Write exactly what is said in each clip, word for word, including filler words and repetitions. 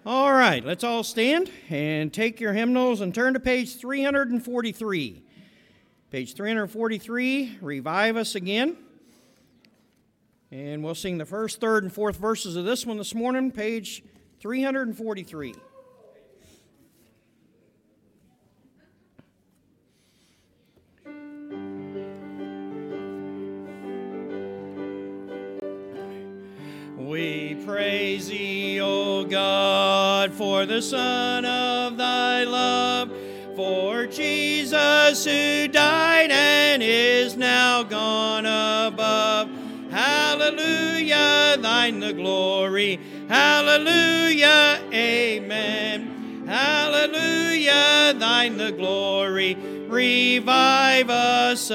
All right, let's all stand and take your hymnals and turn to page three forty-three. Page three forty-three, Revive Us Again. And we'll sing the first, third, and fourth verses of this one this morning, page three forty-three. We praise thee, O God, for the Son of thy love, for Jesus who died and is now gone above. Hallelujah, thine the glory. Hallelujah, amen. Hallelujah, thine the glory. Revive us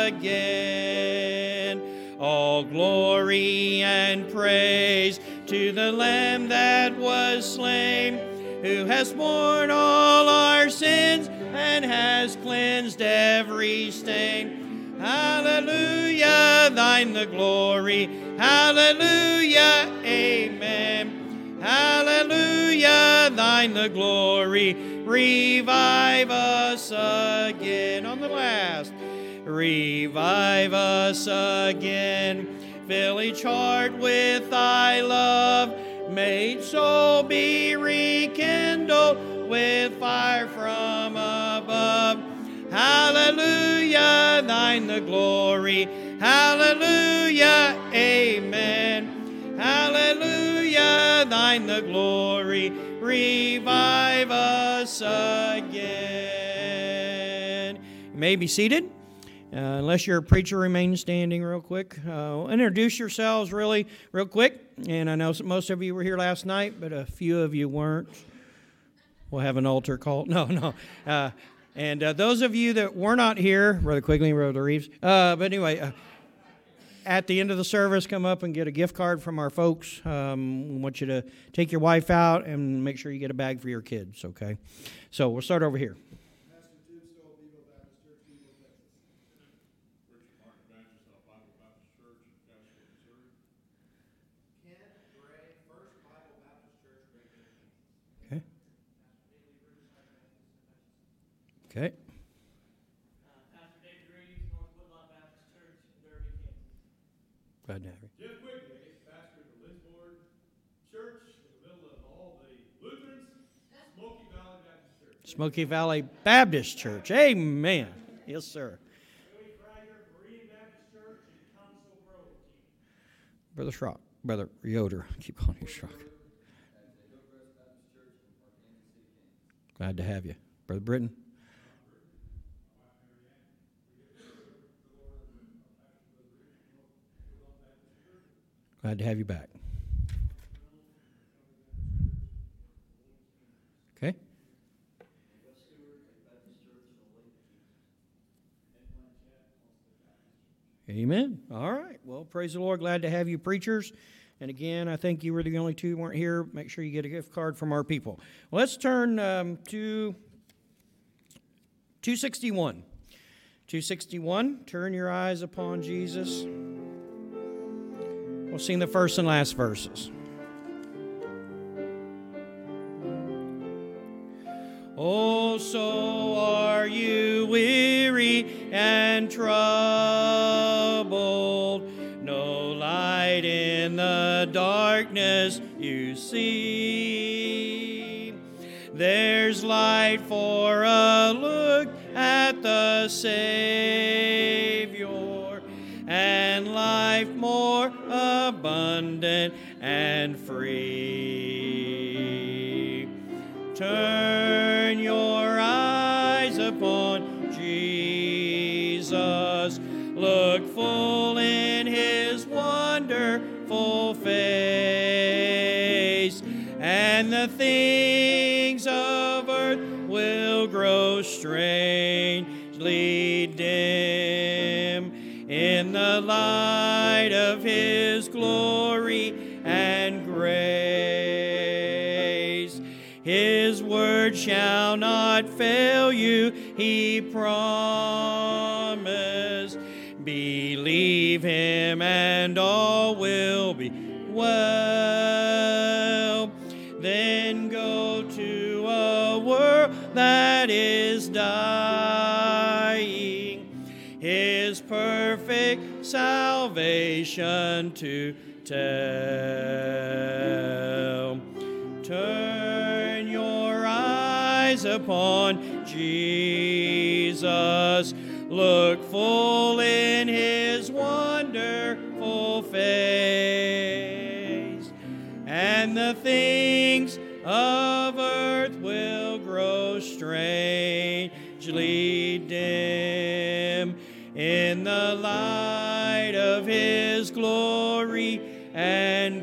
again. All glory and praise to the Lamb that was slain, who has borne all our sins and has cleansed every stain. Hallelujah, thine the glory. Hallelujah, amen. Hallelujah, thine the glory. Revive us again. On the last. Revive us again, fill each heart with thy love, may each soul be rekindled with fire from above. Hallelujah, thine the glory. Hallelujah, amen. Hallelujah, thine the glory. Revive us again. You may be seated. Uh, unless you're a preacher, remain standing real quick. Uh, introduce yourselves really real quick. And I know most of you were here last night, but a few of you weren't. We'll have an altar call. No, no. Uh, and uh, those of you that were not here, Brother Quigley, Brother Reeves. Uh, but anyway, uh, at the end of the service, come up and get a gift card from our folks. Um, we want you to take your wife out and make sure you get a bag for your kids, okay? So we'll start over here. Okay. Uh, Pastor David Reeves, North Woodlawn Baptist Church, Derby, Kansas. Glad to have you. Jeff Quigley, pastor of the Lisboard Church in the middle of all the Lutherans, Smoky Valley Baptist Church. Smoky Valley Baptist Church. Amen. Yes, sir. Billy Fryer, Berean Baptist Church, and Council Grove. Brother Schrock. Brother Yoder. I keep calling you Schrock. Glad to have you. Brother Britton. Glad to have you back. Okay. Amen. All right. Well, praise the Lord. Glad to have you preachers. And again, I think you were the only two who weren't here. Make sure you get a gift card from our people. Well, let's turn um, to two sixty-one. two sixty-one, turn your eyes upon Jesus. We'll sing the first and last verses. Oh, so are you weary and troubled, no light in the darkness you see. There's light for a look at the Savior, and life more abundant and free. Turn your eyes upon Jesus, look full in his wonderful face, and the things of earth will grow strangely dim in the light of his glory and grace. His word shall not fail you, he promised. Believe him and all will be well. than go to a world that is dying. His perfect salvation to tell. Turn your eyes upon Jesus. Look full in his wonderful face, and the things of earth will grow strangely dim in the light of his glory and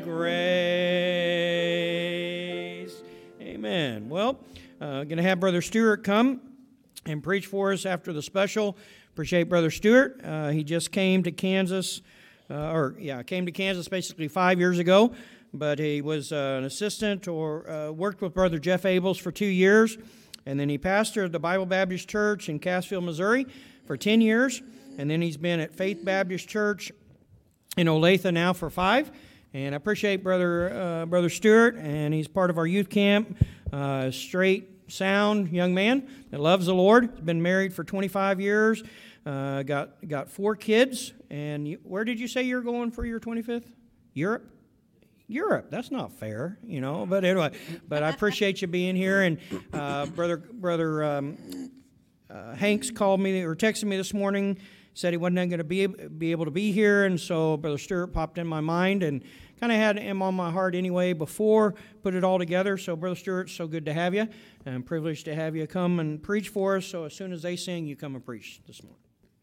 grace. Amen. Well, uh, going to have Brother Stewart come and preach for us after the special. Appreciate Brother Stewart. Uh, he just came to Kansas, uh, or yeah, came to Kansas basically five years ago, but he was uh, an assistant or uh, worked with Brother Jeff Abels for two years, and then he pastored the Bible Baptist Church in Cassville, Missouri for ten years, and then he's been at Faith Baptist Church in Olathe now for five. And I appreciate Brother uh, Brother Stewart, and he's part of our youth camp, uh, straight, sound young man that loves the Lord. He's been married for twenty-five years, uh, got got four kids. And you, where did you say you're going for your twenty-fifth? Europe? Europe. That's not fair, you know. But anyway, but I appreciate you being here. And uh, brother brother um, uh, Hanks called me or texted me this morning. Said he wasn't going to be be able to be here, and so Brother Stewart popped in my mind and kind of had him on my heart anyway before, put it all together. So Brother Stewart, so good to have you, and I'm privileged to have you come and preach for us. So as soon as they sing, you come and preach this morning.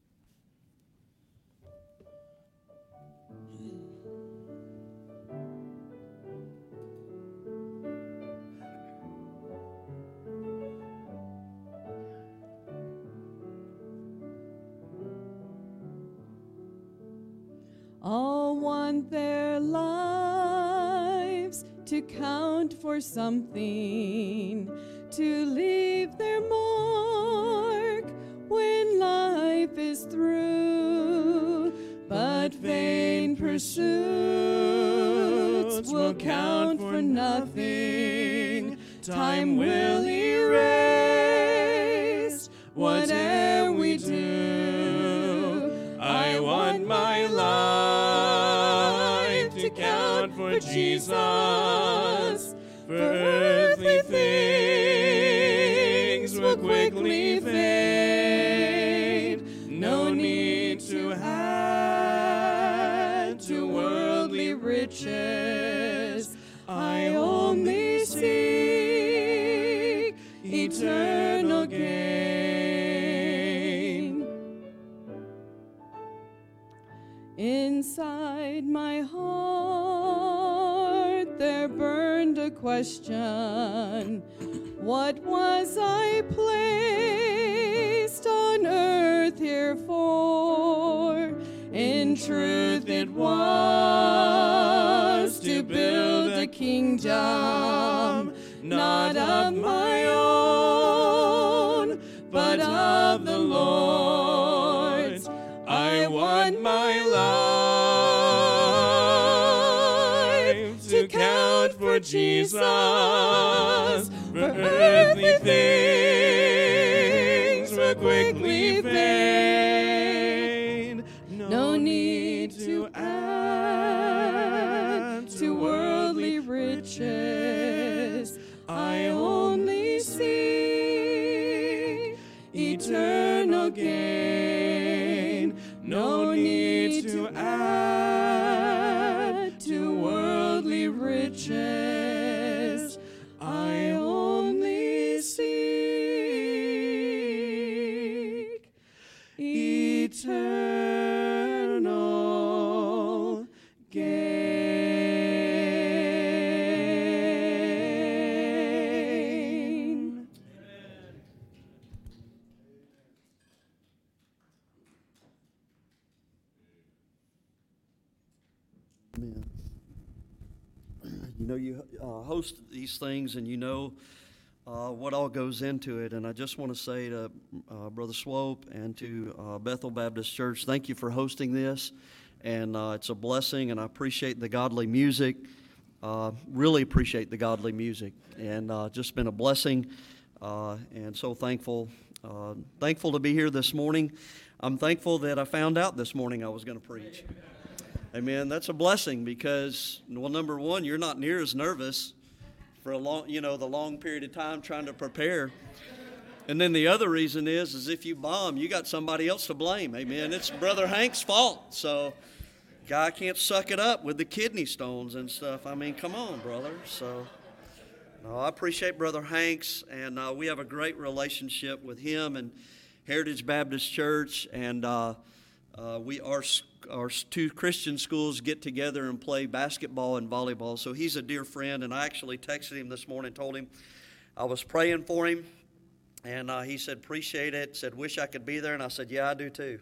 All want their lives to count for something, to leave their mark when life is through. But vain pursuits will count for nothing. Time will erase whatever we do. I want my life to count for Jesus, for earthly things will quickly fade. No need to add to worldly riches. I only seek eternal gain. Inside my heart there burned a question. What was I placed on earth here for? In truth it was to build a kingdom, not of my own, but of the Lord's. I want my life to count for Jesus, for earthly things will quickly fade. No need to add to worldly riches. I only seek eternal gain. No need to add to worldly riches. I only seek eternal gain. Amen. You know, you uh, host these things and you know uh, what all goes into it. And I just want to say to uh, Brother Swope and to uh, Bethel Baptist Church, thank you for hosting this. And uh, it's a blessing, and I appreciate the godly music. uh, really appreciate the godly music, and uh, just been a blessing, uh, and so thankful, uh, thankful to be here this morning. I'm thankful that I found out this morning I was going to preach. Amen. That's a blessing because, well, number one, you're not near as nervous for a long, you know, the long period of time trying to prepare. And then the other reason is, is if you bomb, you got somebody else to blame. Amen. It's Brother Hank's fault. So, guy can't suck it up with the kidney stones and stuff. I mean, come on, brother. So, no, I appreciate Brother Hank's, and uh, we have a great relationship with him and Heritage Baptist Church, and uh, uh, we our our two Christian schools get together and play basketball and volleyball. So he's a dear friend, and I actually texted him this morning, told him I was praying for him. And uh, he said, appreciate it, said, wish I could be there. And I said, yeah, I do too.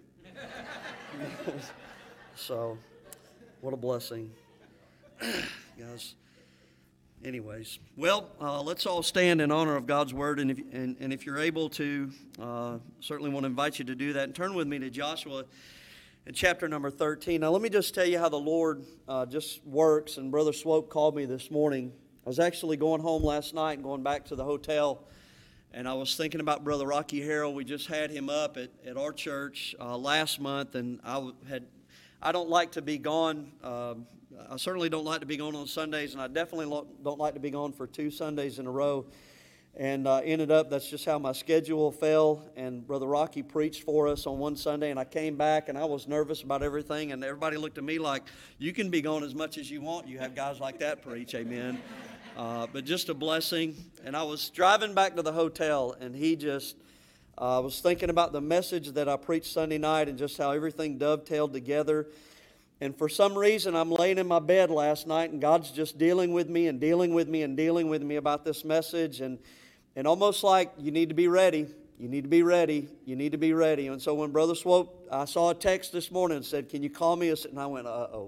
So, what a blessing. Guys, anyways. Well, uh, let's all stand in honor of God's Word. And if, and, and if you're able to, uh, certainly want to invite you to do that. And turn with me to Joshua in chapter number thirteen. Now, let me just tell you how the Lord uh, just works. And Brother Swope called me this morning. I was actually going home last night and going back to the hotel. And I was thinking about Brother Rocky Harrell. We just had him up at, at our church uh, last month, and I had I don't like to be gone. Uh, I certainly don't like to be gone on Sundays, and I definitely lo- don't like to be gone for two Sundays in a row. And uh, ended up, that's just how my schedule fell. And Brother Rocky preached for us on one Sunday, and I came back, and I was nervous about everything. And everybody looked at me like, you can be gone as much as you want. You have guys like that preach, amen. Uh, but just a blessing. And I was driving back to the hotel, and he just, I uh, was thinking about the message that I preached Sunday night and just how everything dovetailed together. And for some reason, I'm laying in my bed last night, and God's just dealing with me and dealing with me and dealing with me about this message. And, and almost like, you need to be ready. You need to be ready. You need to be ready. And so when Brother Swope, I saw a text this morning and said, can you call me? And I went, uh-oh.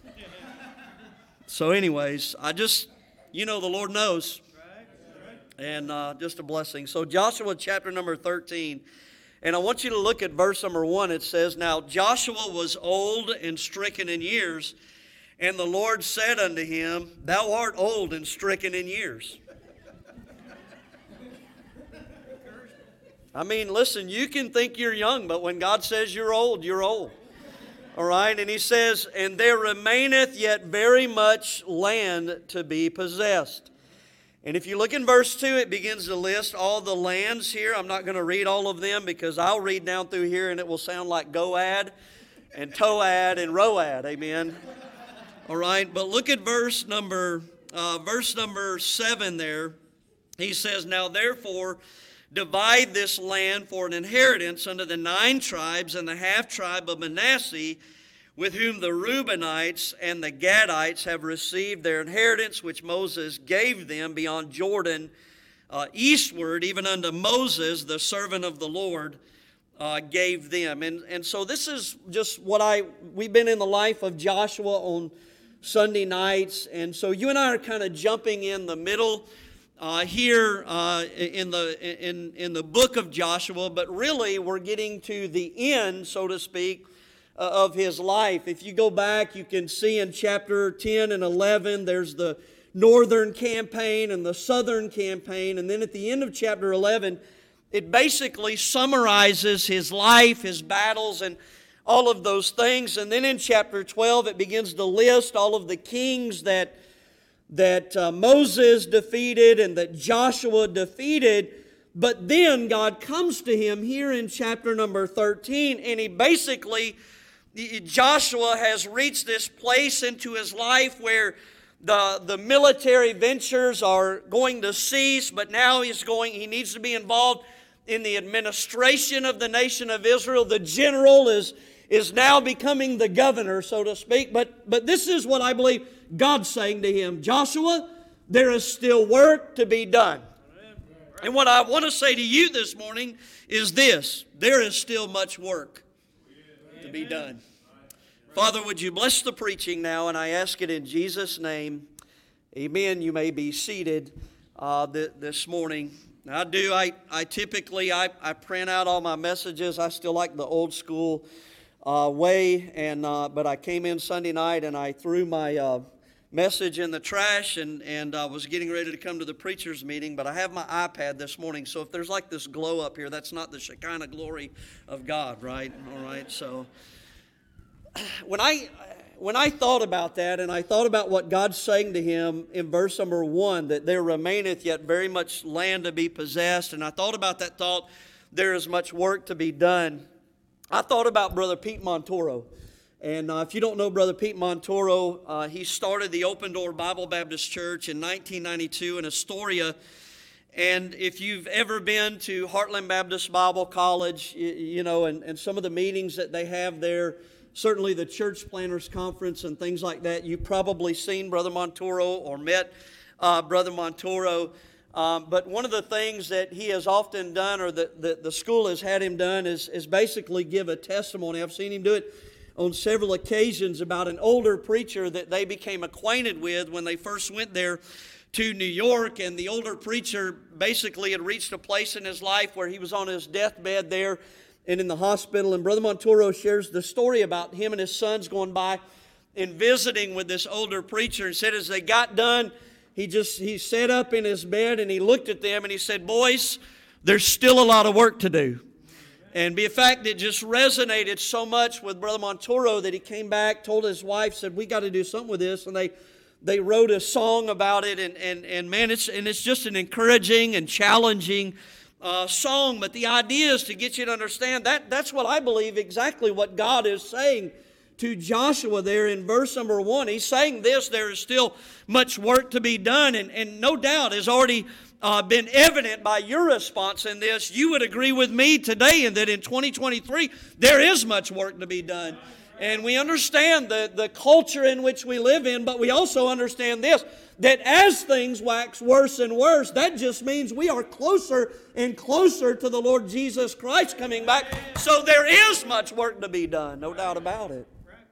So anyways, I just... You know, the Lord knows. And uh, just a blessing. So Joshua chapter number thirteen. And I want you to look at verse number one. It says, now Joshua was old and stricken in years. And the Lord said unto him, thou art old and stricken in years. I mean, listen, you can think you're young, but when God says you're old, you're old. All right, and he says, and there remaineth yet very much land to be possessed. And if you look in verse two, it begins to list all the lands here. I'm not going to read all of them because I'll read down through here and it will sound like Goad and Toad and Road. Amen. All right, but look at verse number uh, verse number seven there. He says, now therefore divide this land for an inheritance unto the nine tribes and the half tribe of Manasseh, with whom the Reubenites and the Gadites have received their inheritance, which Moses gave them beyond Jordan, uh, eastward, even unto Moses, the servant of the Lord, uh, gave them. And, and so this is just what I, we've been in the life of Joshua on Sunday nights. And so you and I are kind of jumping in the middle Uh, here uh, in the in in the book of Joshua, but really we're getting to the end, so to speak, uh, of his life. If you go back, you can see in chapter ten and eleven, there's the northern campaign and the southern campaign, and then at the end of chapter eleven, it basically summarizes his life, his battles, and all of those things. And then in chapter twelve, it begins to list all of the kings that that uh, Moses defeated and that Joshua defeated. But then God comes to him here in chapter number thirteen, and he basically, Joshua has reached this place into his life where the, the military ventures are going to cease, but now he's going, he needs to be involved in the administration of the nation of Israel. The general is, is now becoming the governor, so to speak. But, but this is what I believe God's saying to him. Joshua, there is still work to be done. And what I want to say to you this morning is this: there is still much work to be done. Father, would you bless the preaching now, and I ask it in Jesus' name. Amen. You may be seated uh, th- this morning. I do. I, I typically, I, I print out all my messages. I still like the old school uh, way, and uh, but I came in Sunday night and I threw my uh, message in the trash, and, and I was getting ready to come to the preacher's meeting, but I have my iPad this morning, so if there's like this glow up here, that's not the Shekinah glory of God, right? All right, so when I when I thought about that, and I thought about what God's saying to him in verse number one, that there remaineth yet very much land to be possessed, and I thought about that thought, there is much work to be done. I thought about Brother Pete Montoro. And uh, if you don't know Brother Pete Montoro, uh, he started the Open Door Bible Baptist Church in nineteen ninety-two in Astoria. And if you've ever been to Heartland Baptist Bible College, you, you know, and, and some of the meetings that they have there, certainly the Church Planners Conference and things like that, you've probably seen Brother Montoro or met uh, Brother Montoro. Um, but one of the things that he has often done, or that the, the school has had him done, is, is basically give a testimony. I've seen him do it on several occasions about an older preacher that they became acquainted with when they first went there to New York. And the older preacher basically had reached a place in his life where he was on his deathbed there and in the hospital. And Brother Montoro shares the story about him and his sons going by and visiting with this older preacher, and said as they got done, he just he sat up in his bed and he looked at them and he said, "Boys, there's still a lot of work to do." And in fact, it just resonated so much with Brother Montoro that he came back, told his wife, said, "We got to do something with this." And they they wrote a song about it. And, and, and man, it's, and it's just an encouraging and challenging uh, song. But the idea is to get you to understand that that's what I believe exactly what God is saying to Joshua there in verse number one. He's saying this, there is still much work to be done. And, and no doubt has already Uh, been evident by your response in this. You would agree with me today in that in twenty twenty-three there is much work to be done. And we understand the, the culture in which we live in, but we also understand this, that as things wax worse and worse, that just means we are closer and closer to the Lord Jesus Christ coming back. So there is much work to be done, no doubt about it.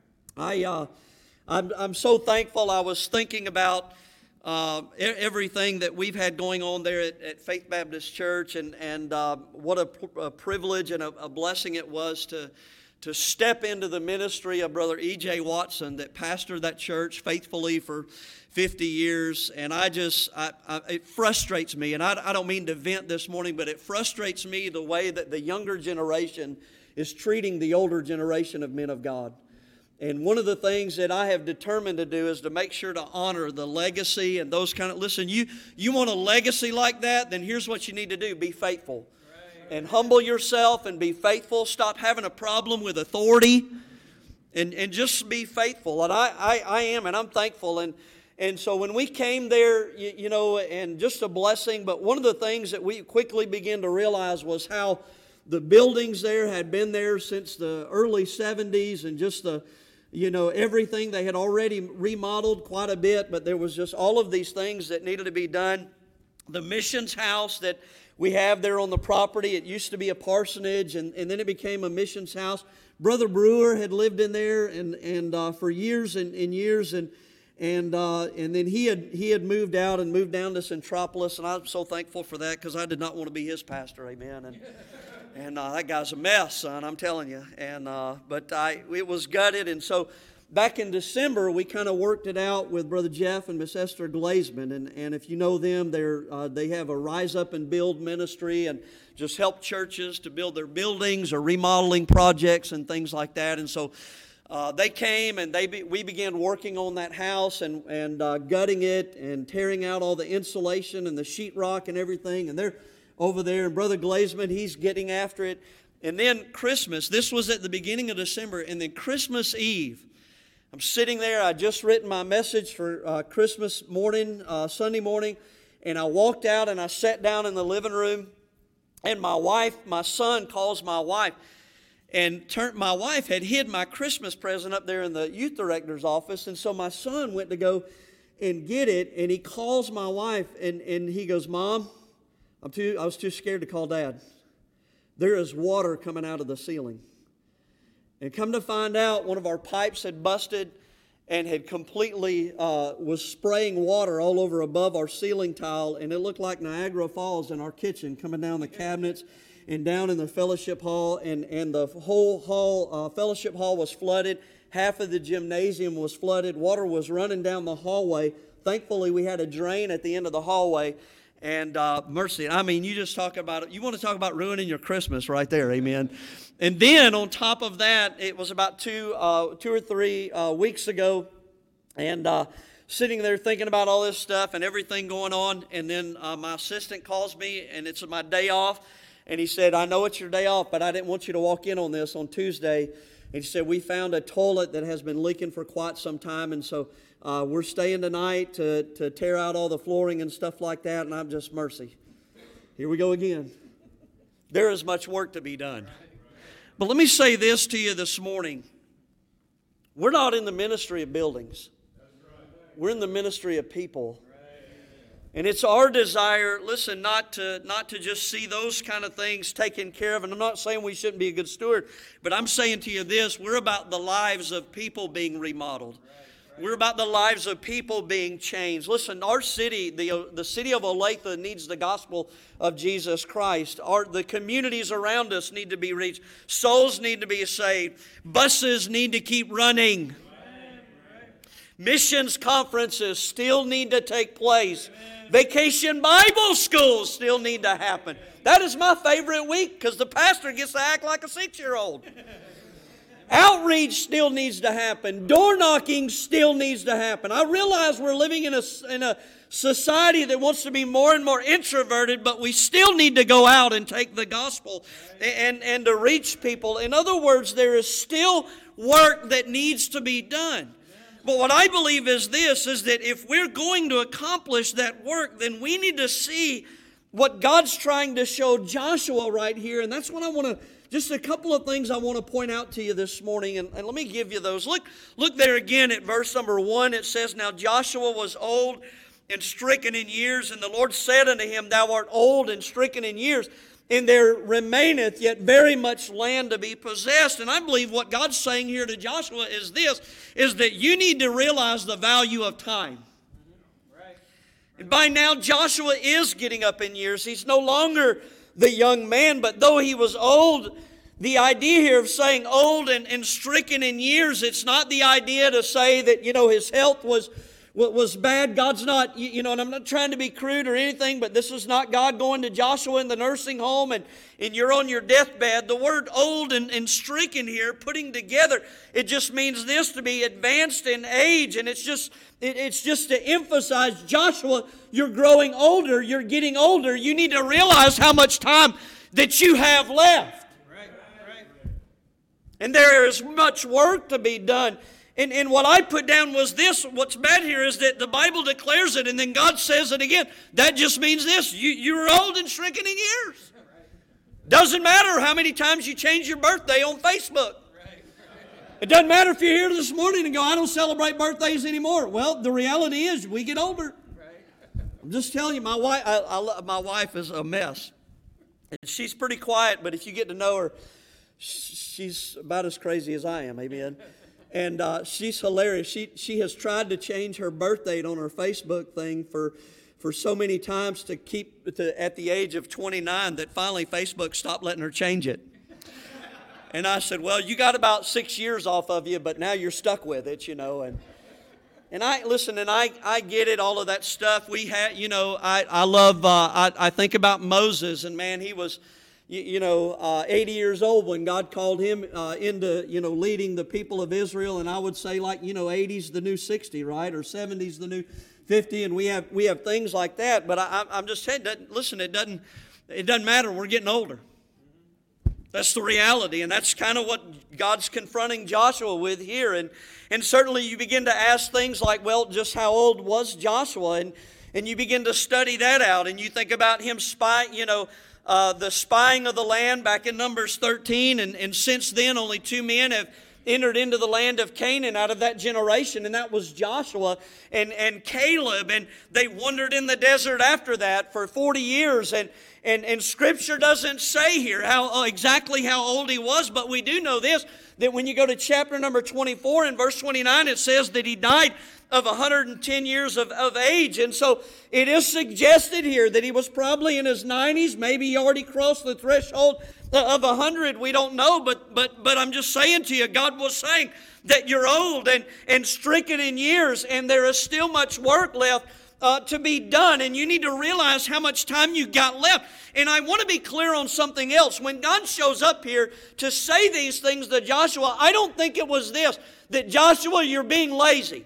I, uh, I'm, I'm so thankful. I was thinking about Uh, everything that we've had going on there at, at Faith Baptist Church, and, and uh, what a, a privilege and a, a blessing it was to, to step into the ministry of Brother E J Watson that pastored that church faithfully for fifty years. And I just, I, I, it frustrates me, and I, I don't mean to vent this morning, but it frustrates me the way that the younger generation is treating the older generation of men of God. And one of the things that I have determined to do is to make sure to honor the legacy and those kind of, listen, you, you want a legacy like that, then here's what you need to do. Be faithful. Right. And humble yourself and be faithful. Stop having a problem with authority and, and just be faithful. And I, I, I am, and I'm thankful. And, and so when we came there, you, you know, and just a blessing, but one of the things that we quickly began to realize was how the buildings there had been there since the early seventies, and just the You know, everything, they had already remodeled quite a bit, but there was just all of these things that needed to be done. The missions house that we have there on the property, it used to be a parsonage, and, and then it became a missions house. Brother Brewer had lived in there and, and uh, for years and, and years, and and uh, and then he had he had moved out and moved down to Centropolis, and I'm so thankful for that, because I did not want to be his pastor, amen. And And uh, that guy's a mess, son, I'm telling you. And uh, but I, it was gutted. And so back in December, we kind of worked it out with Brother Jeff and Miss Esther Glazman. And, and if you know them, they're, uh, they have a Rise Up and Build ministry and just help churches to build their buildings or remodeling projects and things like that. And so uh, they came and they be, we began working on that house and, and uh, gutting it and tearing out all the insulation and the sheetrock and everything. And they're over there, and Brother Glazman, he's getting after it. And then Christmas, this was at the beginning of December, and then Christmas Eve, I'm sitting there, I just written my message for uh, Christmas morning, uh, Sunday morning, and I walked out and I sat down in the living room, and my wife, my son calls my wife, and turn, my wife had hid my Christmas present up there in the youth director's office, and so my son went to go and get it, and he calls my wife, and, and he goes, "Mom, I'm too, I was too scared to call Dad. There is water coming out of the ceiling." And come to find out, one of our pipes had busted and had completely, uh, was spraying water all over above our ceiling tile, and it looked like Niagara Falls in our kitchen, coming down the cabinets and down in the fellowship hall, and, and the whole hall, uh, fellowship hall was flooded. half of the gymnasium was flooded. Water was running down the hallway. Thankfully, we had a drain at the end of the hallway. And uh, mercy, I mean, you just talk about it. You want to talk about ruining your Christmas right there, amen. And then on top of that, it was about two, uh, two or three uh, weeks ago, and uh, sitting there thinking about all this stuff and everything going on. And then uh, my assistant calls me, and it's my day off. And he said, I know it's your day off, but I didn't want you to walk in on this on Tuesday. And he said, we found a toilet that has been leaking for quite some time, and so Uh, we're staying tonight to, to tear out all the flooring and stuff like that, and I'm just, mercy. Here we go again. There is much work to be done. But let me say this to you this morning. We're not in the ministry of buildings. We're in the ministry of people. And it's our desire, listen, not to not to just see those kind of things taken care of. And I'm not saying we shouldn't be a good steward, but I'm saying to you this, we're about the lives of people being remodeled. We're about the lives of people being changed. Listen, our city, the, the city of Olathe needs the gospel of Jesus Christ. Our, the communities around us need to be reached. Souls need to be saved. Buses need to keep running. Missions conferences still need to take place. Vacation Bible schools still need to happen. That is my favorite week because the pastor gets to act like a six-year-old. Outreach still needs to happen. Door knocking still needs to happen. I realize we're living in a, in a society that wants to be more and more introverted, but we still need to go out and take the gospel and, and to reach people. In other words, there is still work that needs to be done. But what I believe is this, is that if we're going to accomplish that work, then we need to see what God's trying to show Joshua right here. And that's what I want to Just a couple of things I want to point out to you this morning, and, and let me give you those. Look, look there again at verse number one. It says, Now Joshua was old and stricken in years, and the Lord said unto him, Thou art old and stricken in years, and there remaineth yet very much land to be possessed. And I believe what God's saying here to Joshua is this, is that you need to realize the value of time. And by now Joshua is getting up in years. He's no longer the young man, but though he was old, the idea here of saying old and, and stricken in years, it's not the idea to say that, you know, his health was was bad. God's not, you know, and I'm not trying to be crude or anything, but this is not God going to Joshua in the nursing home and, and you're on your deathbed. The word old and, and stricken here, putting together, it just means this, to be advanced in age, and it's just it, it's just to emphasize, Joshua, you're growing older, you're getting older, you need to realize how much time that you have left. Right, right. And there is much work to be done. And, and what I put down was this. What's bad here is that the Bible declares it and then God says it again. That just means this. You, you're old and shrinking in years. Doesn't matter how many times you change your birthday on Facebook. It doesn't matter if you're here this morning and go, I don't celebrate birthdays anymore. Well, the reality is we get older. I'm just telling you, my wife, I, I, my wife is a mess. And she's pretty quiet, but if you get to know her, she's about as crazy as I am. Amen. And uh, she's hilarious. She she has tried to change her birth date on her Facebook thing for for so many times to keep to at the age of twenty-nine that finally Facebook stopped letting her change it. And I said, well, you got about six years off of you, but now you're stuck with it, you know. And and I listen, and I I get it, all of that stuff. We had, you know, I I love. Uh, I I think about Moses, and man, he was. You, you know, uh, eighty years old when God called him uh, into, you know, leading the people of Israel. And I would say, like, you know, eighty's the new sixty, right? Or seventy's the new fifty. And we have we have things like that. But I, I'm just saying, that, listen, it doesn't it doesn't matter. We're getting older. That's the reality. And that's kind of what God's confronting Joshua with here. And and certainly you begin to ask things like, well, just how old was Joshua? And and you begin to study that out. And you think about him spying, you know, Uh, the spying of the land back in Numbers thirteen, and, and since then only two men have entered into the land of Canaan out of that generation, and that was Joshua and, and Caleb, and they wandered in the desert after that for forty years, and, and, and Scripture doesn't say here how uh, exactly how old he was, but we do know this, that when you go to chapter number twenty-four and verse twenty-nine, it says that he died of one hundred ten years of, of age. And so it is suggested here that he was probably in his nineties. Maybe he already crossed the threshold of one hundred. We don't know. But, but, but I'm just saying to you, God was saying that you're old and, and stricken in years, and there is still much work left uh, to be done. And you need to realize how much time you got left. And I want to be clear on something else. When God shows up here to say these things to Joshua, I don't think it was this, that Joshua, you're being lazy.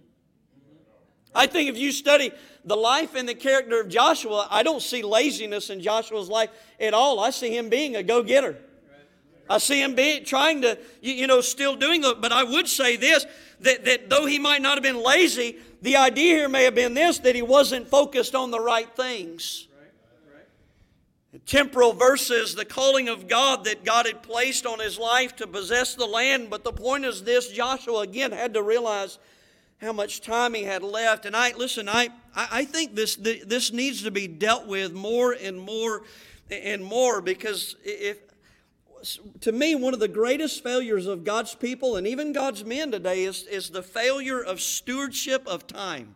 I think if you study the life and the character of Joshua, I don't see laziness in Joshua's life at all. I see him being a go-getter. I see him being, trying to, you, you know, still doing it. But I would say this, that, that though he might not have been lazy, the idea here may have been this, that he wasn't focused on the right things. Temporal versus the calling of God that God had placed on his life to possess the land. But the point is this, Joshua again had to realize how much time he had left. And I, listen, I, I think this, this needs to be dealt with more and more and more, because if, to me, one of the greatest failures of God's people and even God's men today is, is the failure of stewardship of time.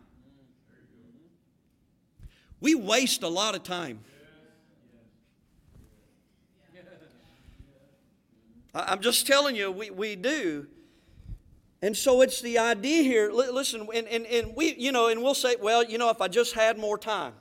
We waste a lot of time. I'm just telling you, we, we do. And so it's the idea here, listen, and, and, and we, you know, and we'll say, well, you know, if I just had more time.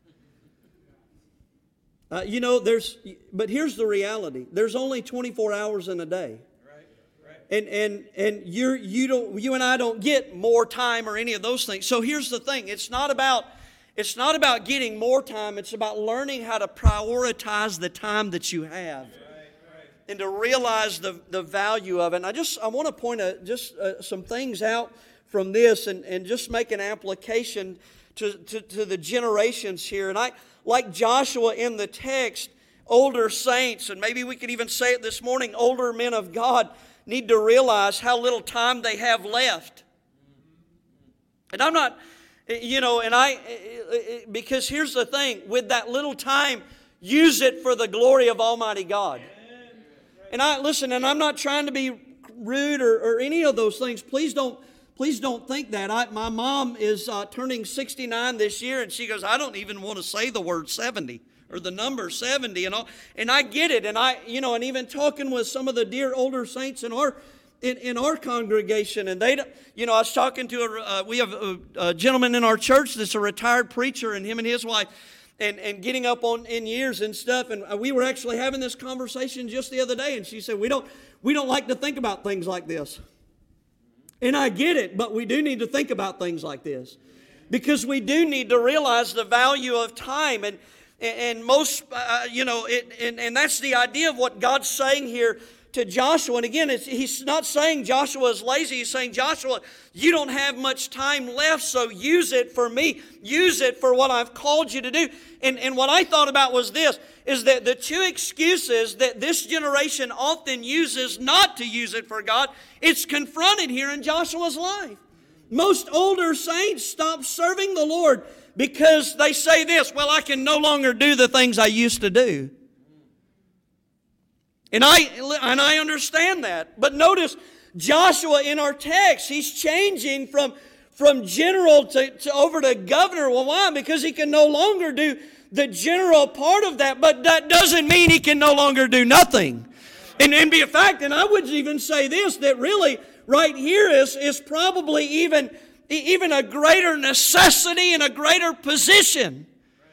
Uh, you know, there's, but here's the reality. There's only twenty-four hours in a day. Right, right. And, and, and you're, you don't, you and I don't get more time or any of those things. So here's the thing. It's not about, it's not about getting more time. It's about learning how to prioritize the time that you have. And to realize the, the value of it. And I just I want to point a, just uh, some things out from this and, and just make an application to, to, to the generations here. And I, like Joshua in the text, older saints, and maybe we could even say it this morning, older men of God need to realize how little time they have left. And I'm not, you know, and I, because here's the thing, with that little time, use it for the glory of Almighty God. And I listen, and I'm not trying to be rude or, or any of those things. Please don't, please don't think that. I, my mom is uh, turning sixty-nine this year, and she goes, I don't even want to say the word seventy or the number seventy and all. And I get it, and I, you know, and even talking with some of the dear older saints in our in, in our congregation, and they, you know, I was talking to a, uh, we have a, a gentleman in our church that's a retired preacher, and him and his wife. And, and getting up on in years and stuff, and we were actually having this conversation just the other day, and she said, we don't we don't like to think about things like this. And I get it, but we do need to think about things like this, because we do need to realize the value of time. And and most, uh, you know, it, and, and that's the idea of what God's saying here to Joshua. And again, it's, he's not saying Joshua is lazy. He's saying, Joshua, you don't have much time left, so use it for me. Use it for what I've called you to do. And, and what I thought about was this, is that the two excuses that this generation often uses not to use it for God, it's confronted here in Joshua's life. Most older saints stop serving the Lord because they say this, well, I can no longer do the things I used to do. And I, and I understand that. But notice, Joshua in our text, he's changing from, from general to, to over to governor. Well, why? Because he can no longer do the general part of that. But that doesn't mean he can no longer do nothing. And, and be a fact, and I would even say this, that really right here is, is probably even, even a greater necessity and a greater position.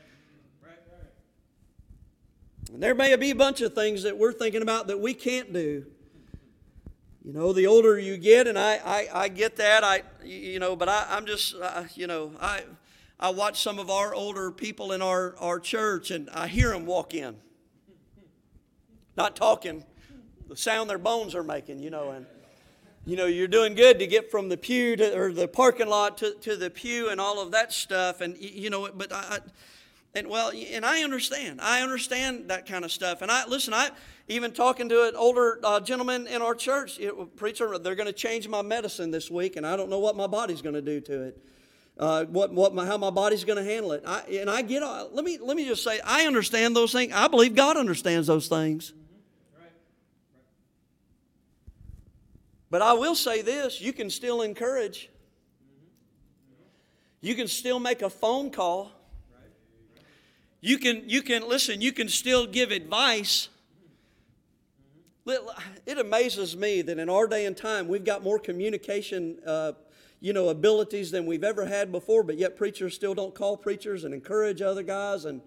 There may be a bunch of things that we're thinking about that we can't do. You know, the older you get, and I, I, I get that, I, you know, but I, I'm just, uh, you know, I, I watch some of our older people in our, our church, and I hear them walk in. Not talking, the sound their bones are making, you know, and, you know, you're doing good to get from the pew to, or the parking lot to, to the pew and all of that stuff, and, you know, but I, And well, and I understand. I understand that kind of stuff. And I listen. I even talking to an older uh, gentleman in our church, it, preacher. They're going to change my medicine this week, and I don't know what my body's going to do to it. Uh, what what my, how my body's going to handle it. I, and I get. Uh, let me let me just say, I understand those things. I believe God understands those things. Mm-hmm. Right. But I will say this: you can still encourage. You can still make a phone call. You can, you can, listen, you can still give advice. It amazes me that in our day and time, we've got more communication, uh, you know, abilities than we've ever had before, but yet preachers still don't call preachers and encourage other guys, and,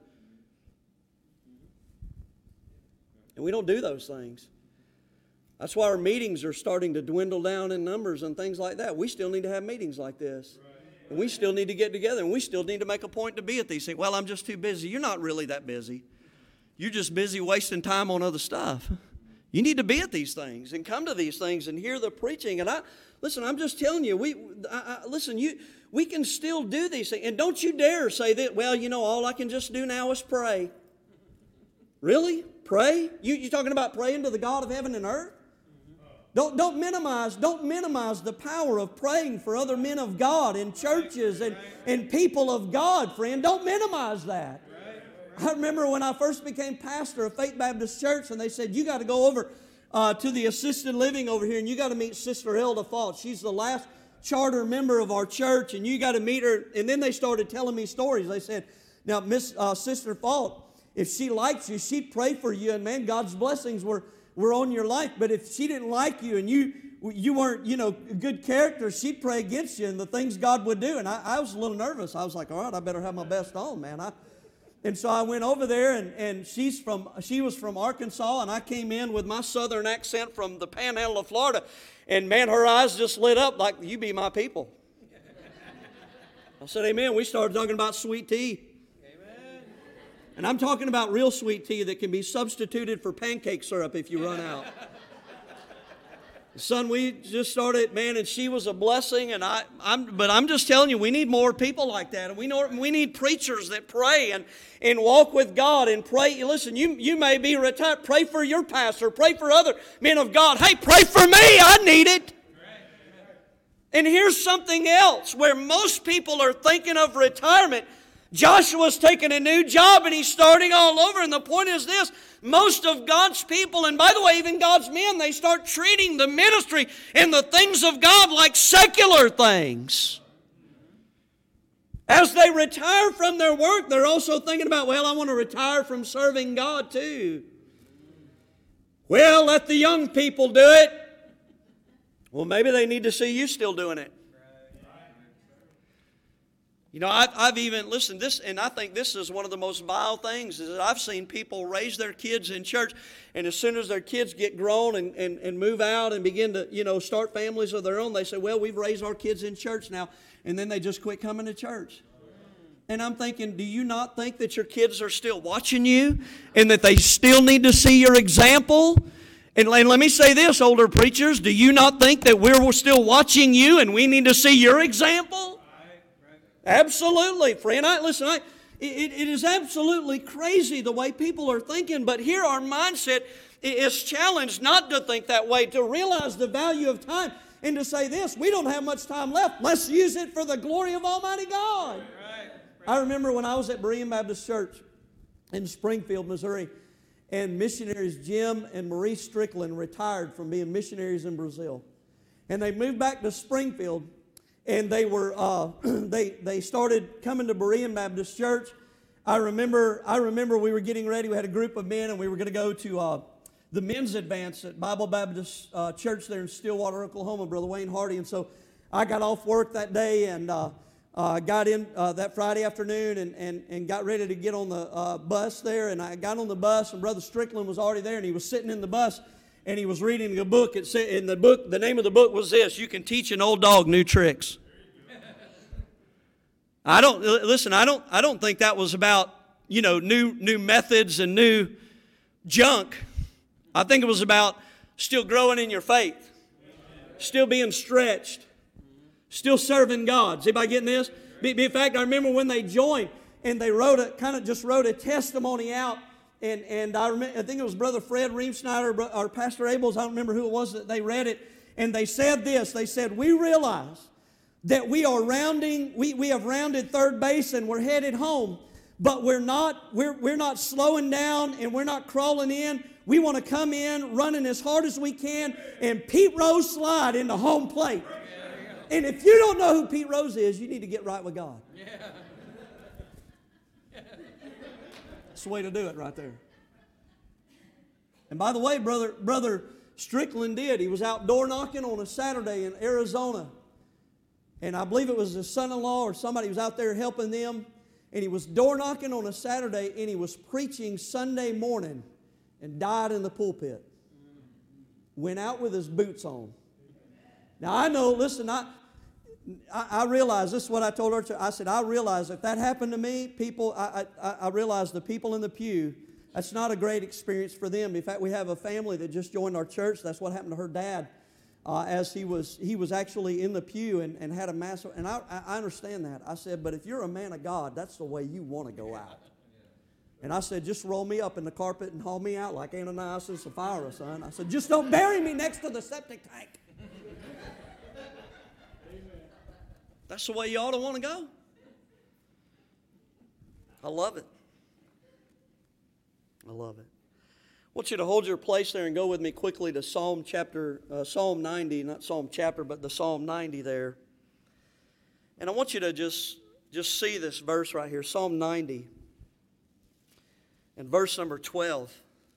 and we don't do those things. That's why our meetings are starting to dwindle down in numbers and things like that. We still need to have meetings like this. And we still need to get together, and we still need to make a point to be at these things. Well, I'm just too busy. You're not really that busy. You're just busy wasting time on other stuff. You need to be at these things and come to these things and hear the preaching. And I listen, I'm just telling you, we I, I, listen, you we can still do these things. And don't you dare say that, well, you know, all I can just do now is pray. Really? Pray? You you talking about praying to the God of heaven and earth? Don't, don't minimize, don't minimize the power of praying for other men of God in churches and, and people of God, friend. Don't minimize that. I remember when I first became pastor of Faith Baptist Church, and they said, you got to go over uh, to the assisted living over here, and you got to meet Sister Hilda Fault. She's the last charter member of our church, and you got to meet her. And then they started telling me stories. They said, now, Miss uh, Sister Fault, if she likes you, she'd pray for you, and man, God's blessings were were on your life. But if she didn't like you and you you weren't, you know, good character, she'd pray against you and the things God would do. And I, I was a little nervous. I was like, all right, I better have my best on, man. I, and so I went over there, and, and she's from she was from Arkansas, and I came in with my southern accent from the panhandle of Florida. And man, her eyes just lit up like, you be my people. I said, amen. We started talking about sweet tea. And I'm talking about real sweet tea that can be substituted for pancake syrup if you run out. Son, we just started, man, and she was a blessing. And I, I'm, but I'm just telling you, we need more people like that. And we know we need preachers that pray and, and walk with God and pray. Listen, you, you may be retired. Pray for your pastor. Pray for other men of God. Hey, pray for me. I need it. And here's something else where most people are thinking of retirement. Joshua's taking a new job and he's starting all over. And the point is this, most of God's people, and by the way, even God's men, they start treating the ministry and the things of God like secular things. As they retire from their work, they're also thinking about, well, I want to retire from serving God too. Well, let the young people do it. Well, maybe they need to see you still doing it. You know, I've, I've even, listen, this, and I think this is one of the most vile things, is that I've seen people raise their kids in church, and as soon as their kids get grown and, and, and move out and begin to, you know, start families of their own, they say, well, we've raised our kids in church now, and then they just quit coming to church. And I'm thinking, do you not think that your kids are still watching you, and that they still need to see your example? And let me say this, older preachers, do you not think that we're still watching you, and we need to see your example? Absolutely, friend. I, listen, I, it, it is absolutely crazy the way people are thinking, but here our mindset is challenged not to think that way, to realize the value of time, and to say this, we don't have much time left. Let's use it for the glory of Almighty God. Right, right. I remember when I was at Berean Baptist Church in Springfield, Missouri, and missionaries Jim and Marie Strickland retired from being missionaries in Brazil. And they moved back to Springfield. And they were uh, they they started coming to Berean Baptist Church. I remember I remember we were getting ready. We had a group of men, and we were going to go to uh, the men's advance at Bible Baptist uh, Church there in Stillwater, Oklahoma. Brother Wayne Hardy. And so I got off work that day and uh, uh, got in uh, that Friday afternoon and, and and got ready to get on the uh, bus there. And I got on the bus, and Brother Strickland was already there, and he was sitting in the bus. And he was reading a book. It said, in the book, the name of the book was this: "You Can Teach an Old Dog New Tricks." I don't listen. I don't. I don't think that was about, you know, new new methods and new junk. I think it was about still growing in your faith, still being stretched, still serving God. Is anybody getting this? In fact, I remember when they joined and they wrote a kind of just wrote a testimony out. And and I remember, I think it was Brother Fred Reemsnyder or Pastor Abels, I don't remember who it was that they read it. And they said this, they said, we realize that we are rounding, we, we have rounded third base and we're headed home. But we're not, we're, we're not slowing down and we're not crawling in. We want to come in running as hard as we can and Pete Rose slide into home plate. And if you don't know who Pete Rose is, you need to get right with God. Yeah. That's the way to do it right there. And by the way, brother, brother Strickland did. He was out door knocking on a Saturday in Arizona. And I believe it was his son-in-law or somebody was out there helping them. And he was door knocking on a Saturday and he was preaching Sunday morning and died in the pulpit. Went out with his boots on. Now I know, listen, I, I, I realize, this is what I told her. I said, I realize if that happened to me, people, I, I, I realize the people in the pew, that's not a great experience for them. In fact, we have a family that just joined our church. That's what happened to her dad. Uh, as he was he was actually in the pew and, and had a massive, and I, I understand that. I said, but if you're a man of God, that's the way you want to go out. And I said, just roll me up in the carpet and haul me out like Ananias and Sapphira, son. I said, just don't bury me next to the septic tank. That's the way you ought to want to go. I love it. I love it. I want you to hold your place there and go with me quickly to Psalm chapter, uh, Psalm ninety, not Psalm chapter, but the Psalm ninety there. And I want you to just, just see this verse right here, Psalm ninety, and verse number twelve.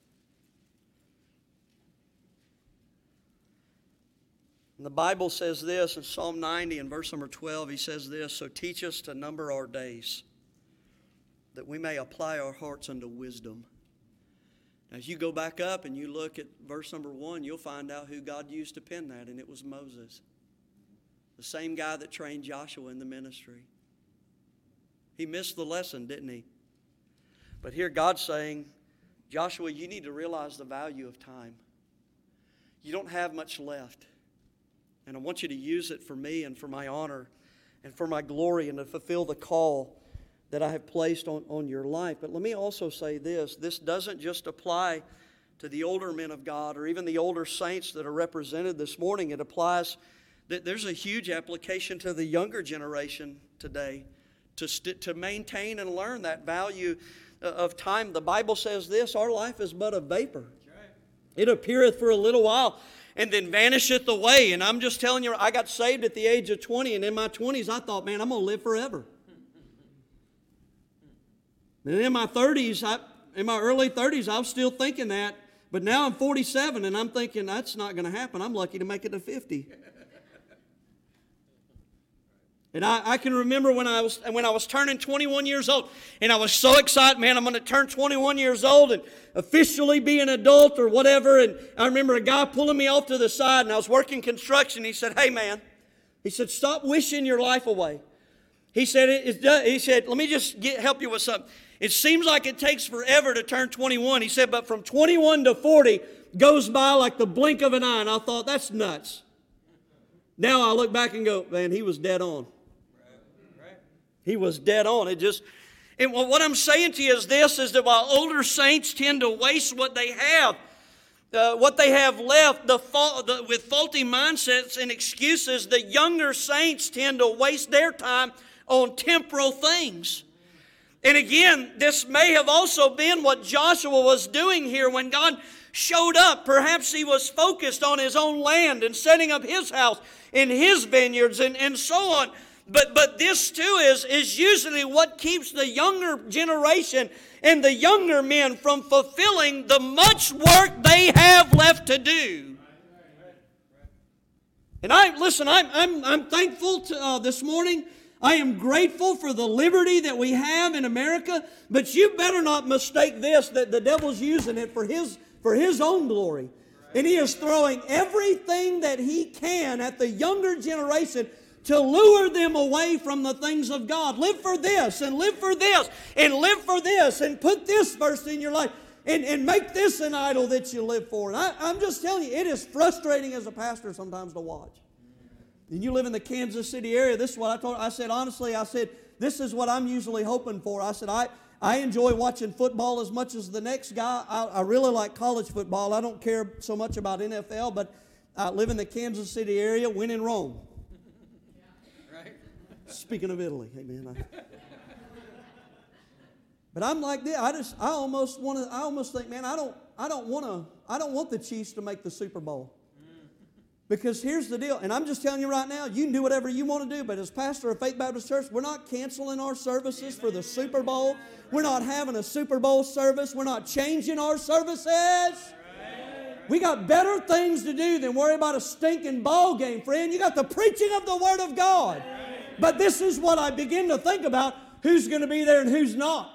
And the Bible says this in Psalm ninety and verse number twelve, he says this, so teach us to number our days, that we may apply our hearts unto wisdom. As you go back up and you look at verse number one, you'll find out who God used to pen that, and it was Moses. The same guy that trained Joshua in the ministry. He missed the lesson, didn't he? But here God's saying, Joshua, you need to realize the value of time. You don't have much left. And I want you to use it for me and for my honor and for my glory and to fulfill the call that I have placed on, on your life. But let me also say this. This doesn't just apply to the older men of God or even the older saints that are represented this morning. It applies, that there's a huge application to the younger generation today to, st- to maintain and learn that value of time. The Bible says this, our life is but a vapor. It appeareth for a little while and then vanisheth away. And I'm just telling you, I got saved at the age of twenty, and in my twenties I thought, man, I'm going to live forever. And in my thirties, I, in my early thirties, I was still thinking that. But now I'm forty-seven, and I'm thinking, that's not going to happen. I'm lucky to make it to fifty. And I, I can remember when I was when I was turning twenty-one years old, and I was so excited, man, I'm going to turn twenty-one years old and officially be an adult or whatever. And I remember a guy pulling me off to the side, and I was working construction. He said, hey, man, he said, stop wishing your life away. He said, it, it, he said, let me just get, help you with something. It seems like it takes forever to turn twenty-one. He said, but from twenty-one to forty goes by like the blink of an eye. And I thought, that's nuts. Now I look back and go, man, he was dead on. He was dead on. It just, and what I'm saying to you is this, is that while older saints tend to waste what they have, uh, what they have left the, the, with faulty mindsets and excuses, the younger saints tend to waste their time on temporal things. And again, this may have also been what Joshua was doing here when God showed up. Perhaps he was focused on his own land and setting up his house in his vineyards and, and so on. But but this too is, is usually what keeps the younger generation and the younger men from fulfilling the much work they have left to do. And I listen, I'm I'm, I'm thankful to, uh, this morning. I am grateful for the liberty that we have in America. But you better not mistake this, that the devil's using it for his for his own glory, and he is throwing everything that he can at the younger generation to lure them away from the things of God. Live for this, and live for this, and live for this, and put this verse in your life, and, and make this an idol that you live for. And I, I'm just telling you, it is frustrating as a pastor sometimes to watch. And you live in the Kansas City area, this is what I told I said, honestly, I said, this is what I'm usually hoping for. I said, I, I enjoy watching football as much as the next guy. I, I really like college football. I don't care so much about N F L, but I live in the Kansas City area, win in Rome. Speaking of Italy, amen. I, but I'm like this. I just, I almost want to. I almost think, man, I don't, I don't want to. I don't want the Chiefs to make the Super Bowl. Because here's the deal, and I'm just telling you right now, you can do whatever you want to do, but as pastor of Faith Baptist Church, we're not canceling our services for the Super Bowl. We're not having a Super Bowl service. We're not changing our services. We got better things to do than worry about a stinking ball game, friend. You got the preaching of the Word of God. But this is what I begin to think about, who's going to be there and who's not.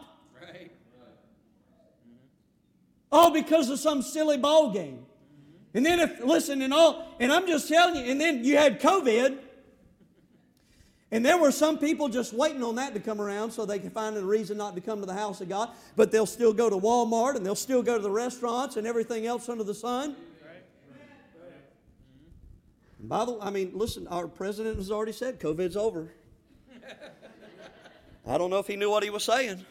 All because of some silly ball game. And then if, listen, and all, and I'm just telling you, and then you had COVID, and there were some people just waiting on that to come around so they can find a reason not to come to the house of God, but they'll still go to Walmart, and they'll still go to the restaurants and everything else under the sun. And by the way, I mean, listen, our president has already said COVID's over. I don't know if he knew what he was saying.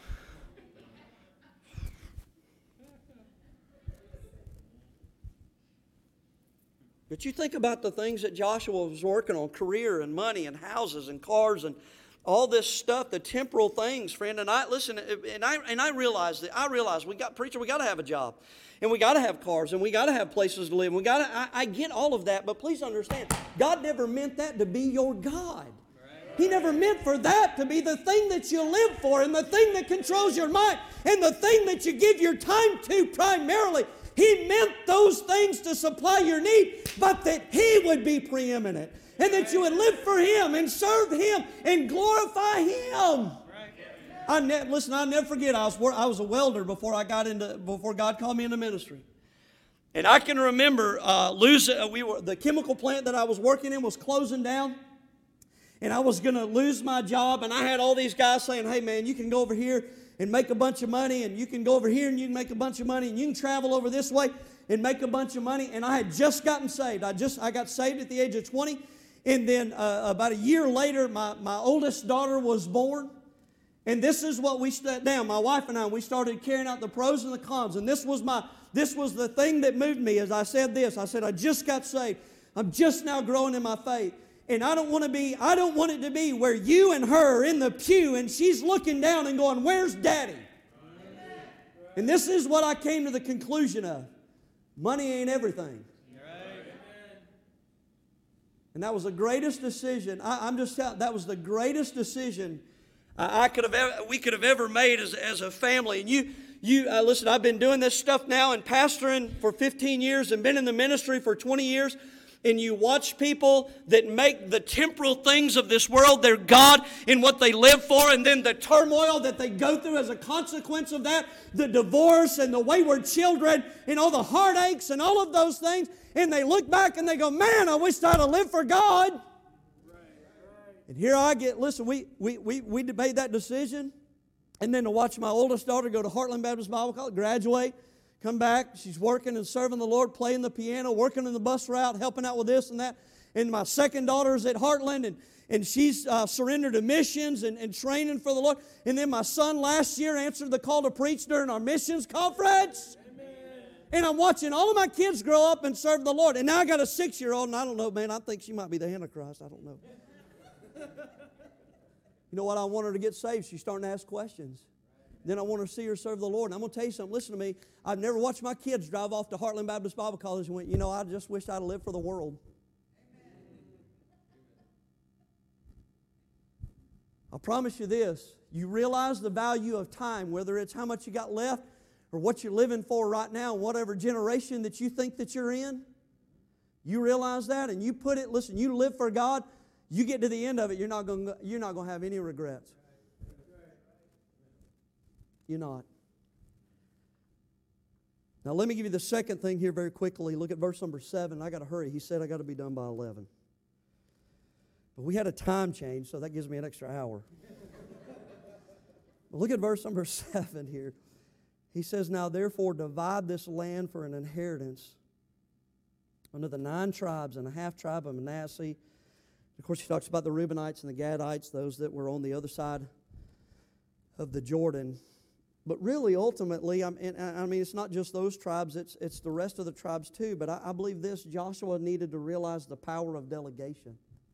But you think about the things that Joshua was working on, career and money and houses and cars and all this stuff, the temporal things, friend. And I listen, and I and I realize that I realize we got preacher, we got to have a job, and we got to have cars, and we got to have places to live. And we got to. I, I get all of that, but please understand, God never meant that to be your God. He never meant for that to be the thing that you live for, and the thing that controls your mind, and the thing that you give your time to primarily. He meant those things to supply your need, but that He would be preeminent, and that you would live for Him and serve Him and glorify Him. I ne- listen, I'll never forget. I was I was a welder before I got into before God called me into ministry, and I can remember uh, losing. Uh, we were the chemical plant that I was working in was closing down, and I was going to lose my job. And I had all these guys saying, "Hey, man, you can go over here and make a bunch of money, and you can go over here and you can make a bunch of money, and you can travel over this way and make a bunch of money." And I had just gotten saved. I just I got saved at the age of twenty, and then uh, about a year later, my, my oldest daughter was born. And this is what we sat down, my wife and I, we started carrying out the pros and the cons. And this was my this was the thing that moved me as I said this. I said, I just got saved. I'm just now growing in my faith. And I don't want to be, I don't want it to be where you and her are in the pew and she's looking down and going, "Where's Daddy?" And this is what I came to the conclusion of. Money ain't everything. And that was the greatest decision. I, I'm just telling, that was the greatest decision I, I could have ever, we could have ever made as, as a family. And you, you uh, listen, I've been doing this stuff now and pastoring for fifteen years and been in the ministry for twenty years. And you watch people that make the temporal things of this world their God in what they live for, and then the turmoil that they go through as a consequence of that, the divorce and the wayward children and all the heartaches and all of those things, and they look back and they go, "Man, I wish I'd have lived for God." And here I get, listen, we, we, we, we made that decision, and then to watch my oldest daughter go to Heartland Baptist Bible College, graduate, come back, she's working and serving the Lord, playing the piano, working in the bus route, helping out with this and that. And my second daughter is at Heartland, and, and she's uh, surrendered to missions and, and training for the Lord. And then my son last year answered the call to preach during our missions conference. Amen. And I'm watching all of my kids grow up and serve the Lord. And now I got a six-year-old, and I don't know, man, I think she might be the Antichrist. I don't know. You know what? I want her to get saved. She's starting to ask questions. Then I want to see her serve the Lord. And I'm going to tell you something. Listen to me. I've never watched my kids drive off to Heartland Baptist Bible College and went, "You know, I just wish I'd lived for the world." I promise you this. You realize the value of time, whether it's how much you got left or what you're living for right now, whatever generation that you think that you're in. You realize that and you put it, listen, you live for God. You get to the end of it, you're not going to, you're not going to have any regrets. You're not. Now let me give you the second thing here very quickly. Look at verse number seven. I got to hurry. He said I got to be done by eleven. But we had a time change, so that gives me an extra hour. But look at verse number seven here. He says, "Now therefore divide this land for an inheritance unto the nine tribes and a half tribe of Manasseh." Of course, he talks about the Reubenites and the Gadites, those that were on the other side of the Jordan. But really, ultimately, I mean, I mean, it's not just those tribes, it's, it's the rest of the tribes too. But I, I believe this, Joshua needed to realize the power of delegation.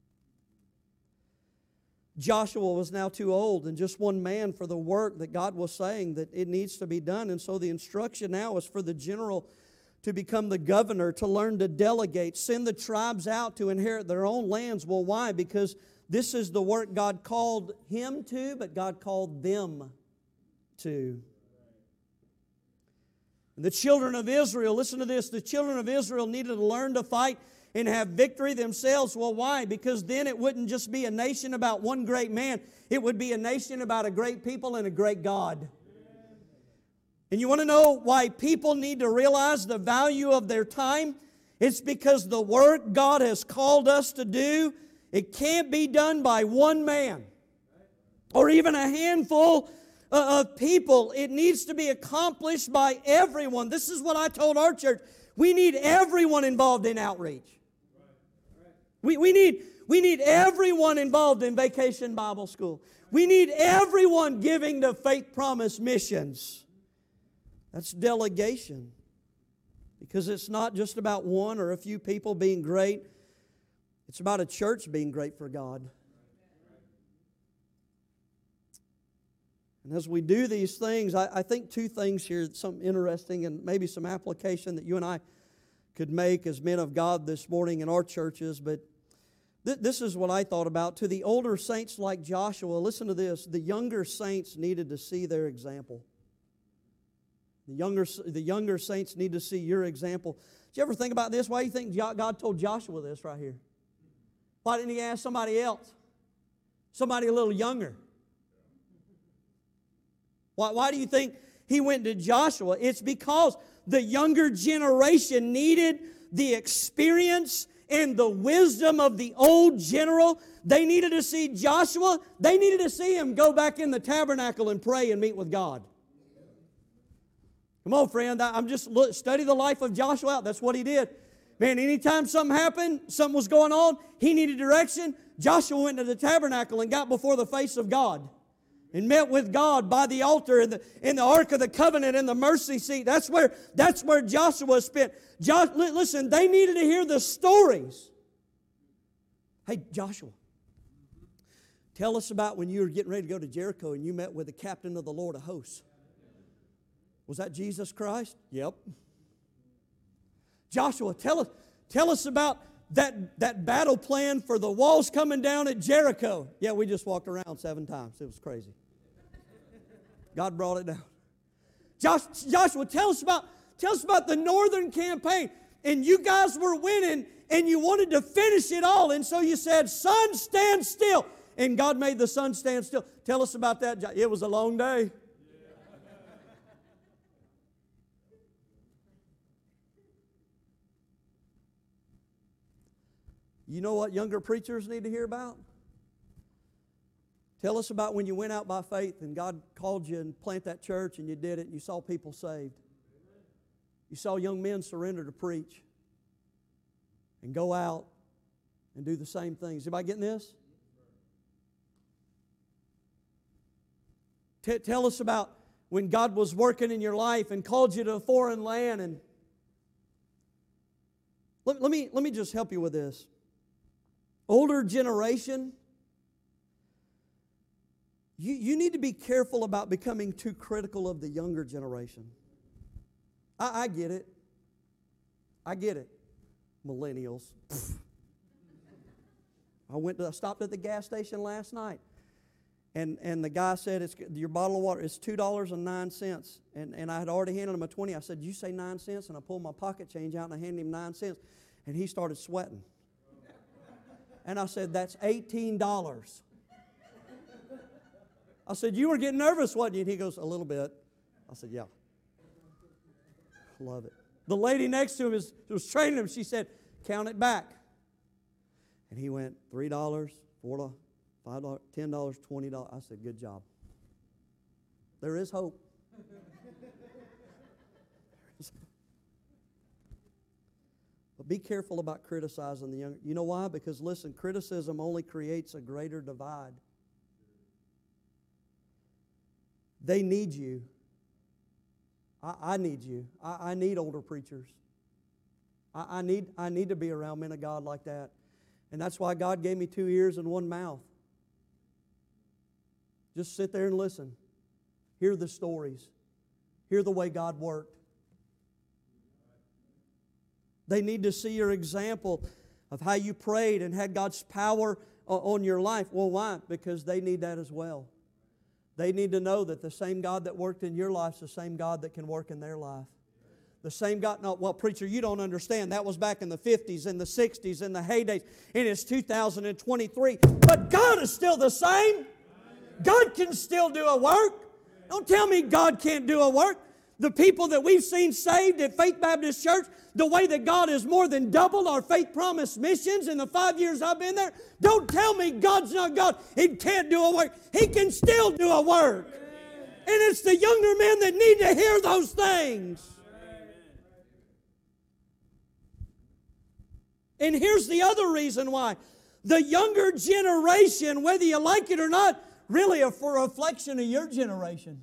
Joshua was now too old and just one man for the work that God was saying that it needs to be done. And so the instruction now is for the general to become the governor, to learn to delegate, send the tribes out to inherit their own lands. Well, why? Because this is the work God called him to, but God called them to. And the children of Israel, listen to this, the children of Israel needed to learn to fight and have victory themselves. Well, why? Because then it wouldn't just be a nation about one great man. It would be a nation about a great people and a great God. And you want to know why people need to realize the value of their time? It's because the work God has called us to do, it can't be done by one man or even a handful of people. It needs to be accomplished by everyone. This is what I told our church. We need everyone involved in outreach. We, we, need, we need everyone involved in Vacation Bible School. We need everyone giving to Faith Promise missions. That's delegation. Because it's not just about one or a few people being great. It's about a church being great for God. And as we do these things, I, I think two things here, some interesting and maybe some application that you and I could make as men of God this morning in our churches. But th- this is what I thought about. To the older saints like Joshua, listen to this. The younger saints needed to see their example. The younger, the younger saints need to see your example. Did you ever think about this? Why do you think God told Joshua this right here? Why didn't He ask somebody else? Somebody a little younger. Why, why do you think He went to Joshua? It's because the younger generation needed the experience and the wisdom of the old general. They needed to see Joshua. They needed to see him go back in the tabernacle and pray and meet with God. Come on, friend. I'm just look, study the life of Joshua out. That's what he did. Man, anytime something happened, something was going on, he needed direction. Joshua went to the tabernacle and got before the face of God and met with God by the altar in the, in the Ark of the Covenant in the mercy seat. That's where, that's where Joshua spent. Josh, listen, they needed to hear the stories. Hey, Joshua, tell us about when you were getting ready to go to Jericho and you met with the captain of the Lord of hosts. Was that Jesus Christ? Yep. Joshua, tell us, tell us about that, that battle plan for the walls coming down at Jericho. Yeah, we just walked around seven times. It was crazy. God brought it down. Josh, Joshua, tell us about tell us about the northern campaign. And you guys were winning, and you wanted to finish it all. And so you said, sun, stand still. And God made the sun stand still. Tell us about that. It was a long day. You know what younger preachers need to hear about? Tell us about when you went out by faith and God called you and plant that church and you did it and you saw people saved. You saw young men surrender to preach and go out and do the same things. Is anybody getting this? T- tell us about when God was working in your life and called you to a foreign land. And let, let me, let me just help you with this. Older generation, you, you need to be careful about becoming too critical of the younger generation. I, I get it. I get it. Millennials. I went to, I stopped at the gas station last night, and, and the guy said, "It's your bottle of water is two dollars and nine cents." And, and I had already handed him a twenty. I said, "Did you say nine cents?" And I pulled my pocket change out and I handed him nine cents. And he started sweating. And I said, "That's eighteen dollars. I said, "You were getting nervous, wasn't you?" And he goes, "A little bit." I said, "Yeah." Love it. The lady next to him is, was training him. She said, "Count it back." And he went, three dollars, four dollars, five dollars, ten dollars, twenty dollars. I said, "Good job." There is hope. But be careful about criticizing the younger. You know why? Because listen, criticism only creates a greater divide. They need you. I, I need you. I, I need older preachers. I, I need, I need to be around men of God like that. And that's why God gave me two ears and one mouth. Just sit there and listen. Hear the stories. Hear the way God worked. They need to see your example of how you prayed and had God's power on your life. Well, why? Because they need that as well. They need to know that the same God that worked in your life is the same God that can work in their life. The same God, no, well, preacher, you don't understand. That was back in the fifties and the sixties and the heydays. And it's two thousand twenty-three. But God is still the same. God can still do a work. Don't tell me God can't do a work. The people that we've seen saved at Faith Baptist Church, the way that God has more than doubled our Faith Promise missions in the five years I've been there, don't tell me God's not God. He can't do a work. He can still do a work. And it's the younger men that need to hear those things. And here's the other reason why. The younger generation, whether you like it or not, really are for a reflection of your generation.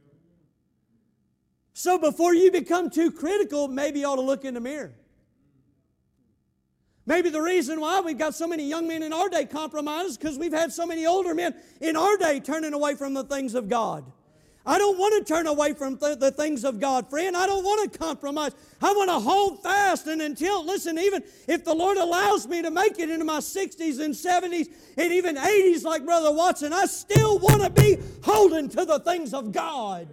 So before you become too critical, maybe you ought to look in the mirror. Maybe the reason why we've got so many young men in our day compromised is because we've had so many older men in our day turning away from the things of God. I don't want to turn away from th- the things of God, friend. I don't want to compromise. I want to hold fast, and until, listen, even if the Lord allows me to make it into my sixties and seventies and even eighties like Brother Watson, I still want to be holding to the things of God.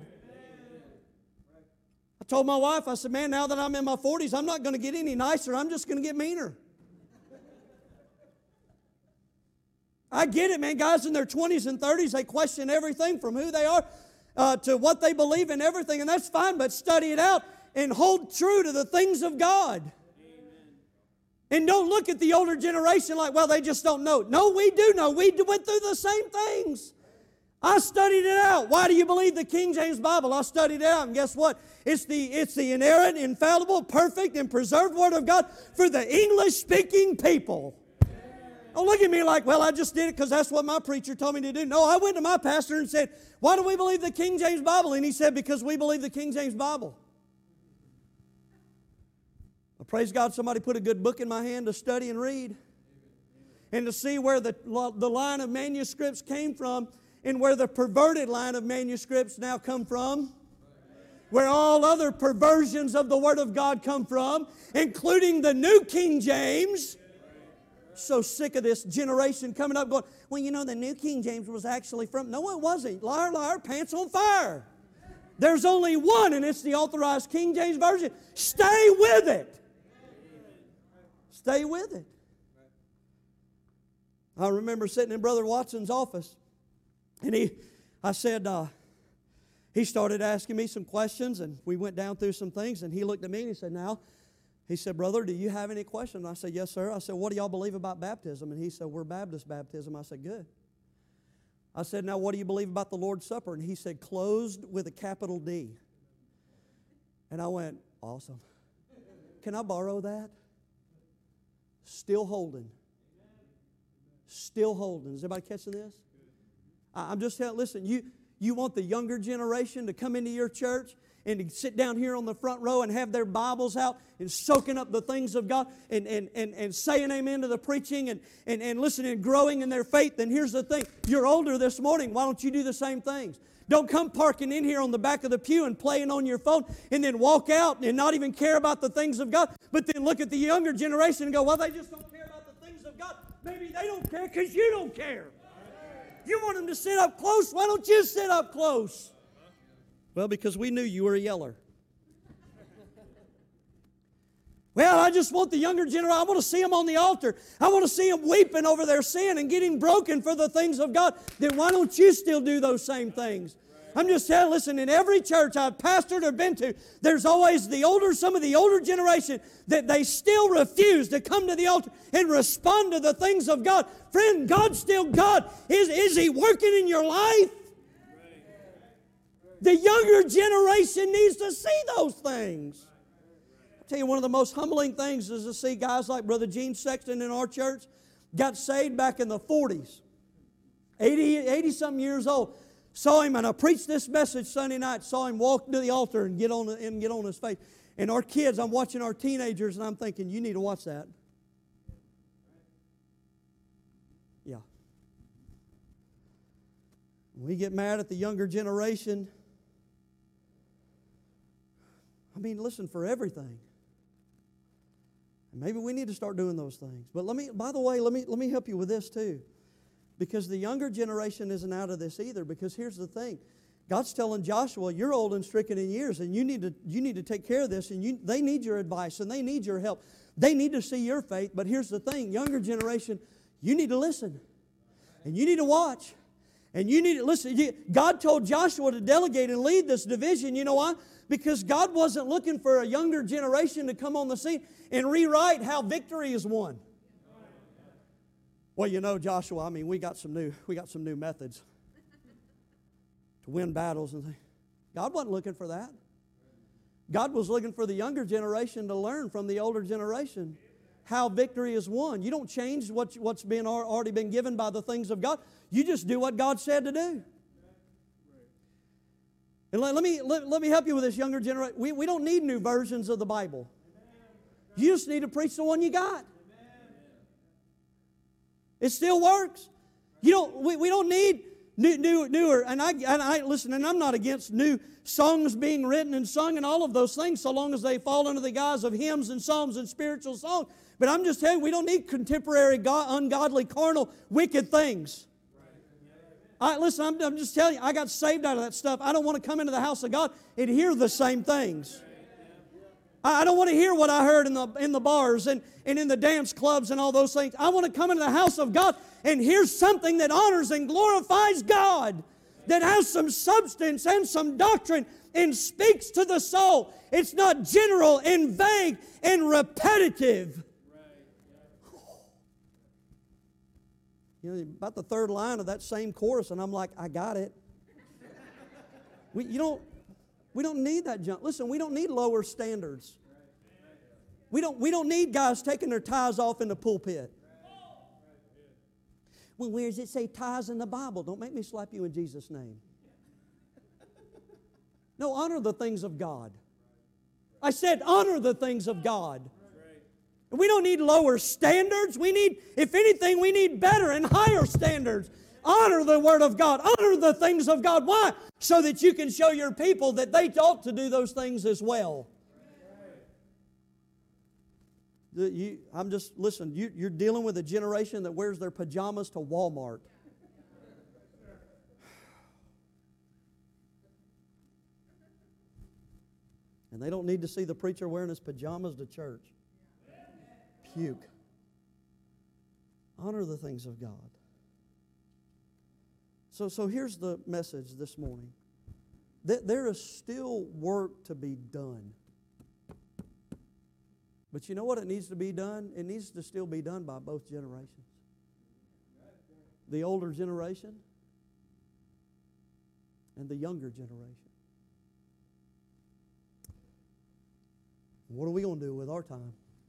I told my wife, I said, man, now that I'm in my forties, I'm not going to get any nicer. I'm just going to get meaner. I get it, man. Guys in their twenties and thirties, they question everything from who they are uh, to what they believe in, everything. And that's fine, but study it out and hold true to the things of God. Amen. And don't look at the older generation like, well, they just don't know. No, we do know. We went through the same things. I studied it out. Why do you believe the King James Bible? I studied it out, and guess what? It's the, it's the inerrant, infallible, perfect, and preserved Word of God for the English-speaking people. Don't look at me like, well, I just did it because that's what my preacher told me to do. No, I went to my pastor and said, why do we believe the King James Bible? And he said, because we believe the King James Bible. Well, praise God, somebody put a good book in my hand to study and read and to see where the, the line of manuscripts came from and where the perverted line of manuscripts now come from, where all other perversions of the Word of God come from, including the New King James. So sick of this generation coming up going, well, you know, the New King James was actually from... No, it wasn't. Liar, liar, pants on fire. There's only one, and it's the authorized King James Version. Stay with it. Stay with it. I remember sitting in Brother Watson's office, and he, I said, uh, he started asking me some questions, and we went down through some things, and he looked at me and he said, now, he said, brother, do you have any questions? I said, yes, sir. I said, what do y'all believe about baptism? And he said, we're Baptist baptism. I said, good. I said, now, what do you believe about the Lord's Supper? And he said, closed with a capital D. And I went, awesome. Can I borrow that? Still holding. Still holding. Is everybody catching this? I'm just telling, listen, you, you want the younger generation to come into your church and to sit down here on the front row and have their Bibles out and soaking up the things of God and, and, and, and saying amen to the preaching and, and, and listening and growing in their faith, then here's the thing. You're older this morning. Why don't you do the same things? Don't come parking in here on the back of the pew and playing on your phone and then walk out and not even care about the things of God, but then look at the younger generation and go, well, they just don't care about the things of God. Maybe they don't care because you don't care. You want them to sit up close. Why don't you sit up close? Well, because we knew you were a yeller. Well, I just want the younger generation. I want to see them on the altar. I want to see them weeping over their sin and getting broken for the things of God. Then why don't you still do those same things? I'm just telling, listen, in every church I've pastored or been to, there's always the older, some of the older generation that they still refuse to come to the altar and respond to the things of God. Friend, God's still God. Is, is He working in your life? The younger generation needs to see those things. I'll tell you, one of the most humbling things is to see guys like Brother Gene Sexton in our church got saved back in the forties, eighty, eighty-something years old. Saw him, and I preached this message Sunday night, saw him walk to the altar and get on, and get on his face. And our kids, I'm watching our teenagers, and I'm thinking, you need to watch that. Yeah. We get mad at the younger generation. I mean, listen, for everything. Maybe we need to start doing those things. But let me, by the way, let me, let me help you with this too. Because the younger generation isn't out of this either. Because here's the thing. God's telling Joshua, you're old and stricken in years, and you need to, you need to take care of this, and you, they need your advice, and they need your help. They need to see your faith. But here's the thing, younger generation, you need to listen. And you need to watch. And you need to listen. You, God told Joshua to delegate and lead this division. You know why? Because God wasn't looking for a younger generation to come on the scene and rewrite how victory is won. Well, you know, Joshua, I mean, we got some new, we got some new methods to win battles and things. God wasn't looking for that. God was looking for the younger generation to learn from the older generation how victory is won. You don't change what, what's been already been given by the things of God. You just do what God said to do. And let, let me let, let me help you with this younger generation. We, we don't need new versions of the Bible. You just need to preach the one you got. It still works. You don't. We, we don't need new, new, newer. And I, and I listen. And I'm not against new songs being written and sung and all of those things, so long as they fall under the guise of hymns and psalms and spiritual songs. But I'm just telling you, we don't need contemporary, God, ungodly, carnal, wicked things. I, listen, I'm, I'm just telling you, I got saved out of that stuff. I don't want to come into the house of God and hear the same things. I, I don't want to hear what I heard in the in the bars and, and in the dance clubs and all those things. I want to come into the house of God and hear something that honors and glorifies God, that has some substance and some doctrine and speaks to the soul. It's not general and vague and repetitive. You know, about the third line of that same chorus, and I'm like, I got it. We, you don't, we don't need that junk. Listen, we don't need lower standards. We don't, we don't need guys taking their ties off in the pulpit. Well, where does it say ties in the Bible? Don't make me slap you in Jesus' name. No, honor the things of God. I said honor the things of God. We don't need lower standards. We need, if anything, we need better and higher standards. Honor the Word of God. Honor the things of God. Why? So that you can show your people that they ought to do those things as well. The, you, I'm just, listen, you, you're dealing with a generation that wears their pajamas to Walmart. And they don't need to see the preacher wearing his pajamas to church. Puke. Honor the things of God. So, so here's the message this morning. There is still work to be done. But you know what it needs to be done? It needs to still be done by both generations. The older generation and the younger generation. What are we going to do with our time?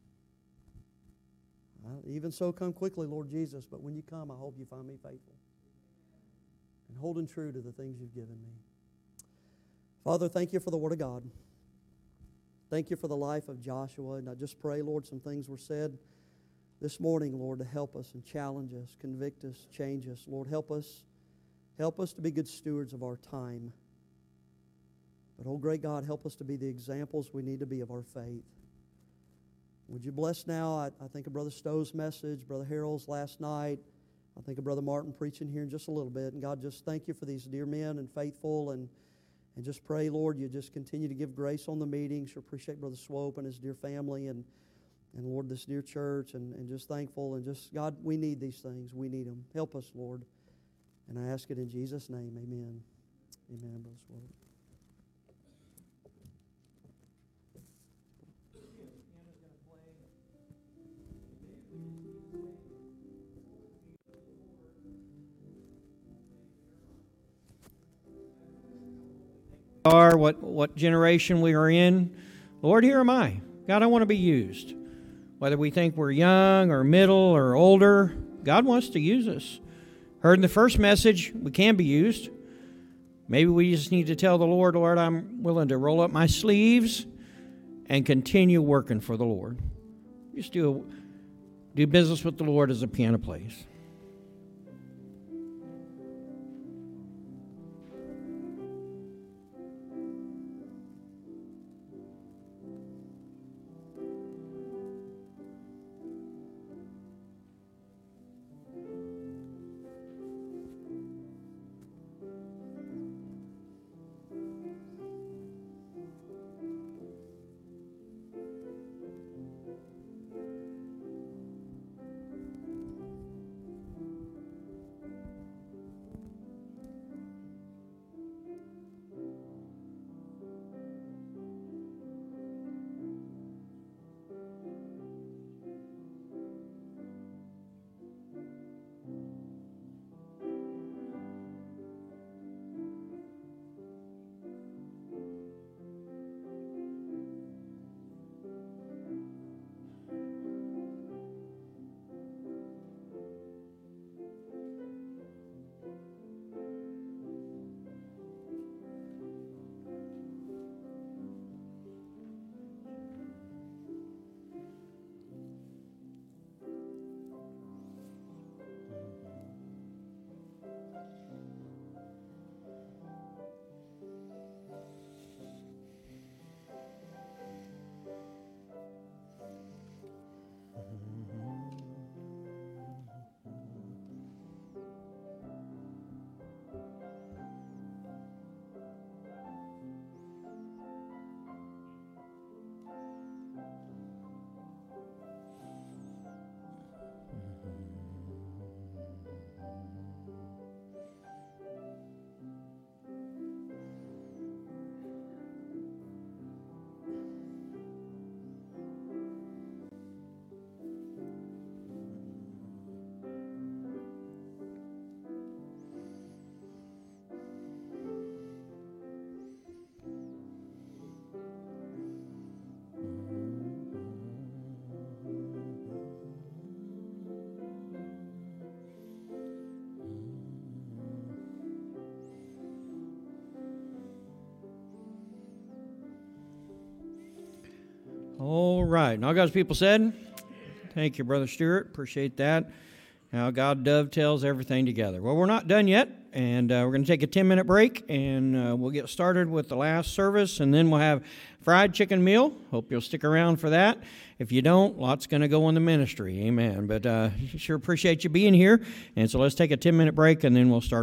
Well, even so, come quickly, Lord Jesus, but when you come, I hope you find me faithful and holding true to the things you've given me. Father, thank you for the Word of God. Thank you for the life of Joshua, and I just pray, Lord, some things were said this morning, Lord, to help us and challenge us, convict us, change us. Lord, help us, help us to be good stewards of our time. But, oh, great God, help us to be the examples we need to be of our faith. Would you bless now, I, I think of Brother Stowe's message, Brother Harold's last night. I think of Brother Martin preaching here in just a little bit. And God, just thank you for these dear men and faithful. And, and just pray, Lord, you just continue to give grace on the meetings. We appreciate Brother Swope and his dear family. And, and Lord, this dear church. And, and just thankful. And just, God, we need these things. We need them. Help us, Lord. And I ask it in Jesus' name. Amen. Amen, Brother Swope. Are what what generation we are in. Lord, here am I. God, I want to be used. Whether we think we're young or middle or older, God wants to use us. Heard in the first message, we can be used. Maybe we just need to tell the Lord, Lord, I'm willing to roll up my sleeves and continue working for the Lord. Just do do business with the Lord as the piano plays. All right. And all God's people said, thank you, Brother Stewart. Appreciate that. How God dovetails everything together. Well, we're not done yet, and uh, we're going to take a ten-minute break, and uh, we'll get started with the last service, and then we'll have fried chicken meal. Hope you'll stick around for that. If you don't, lots going to go in the ministry. Amen. But uh, sure appreciate you being here, and so let's take a ten-minute break, and then we'll start.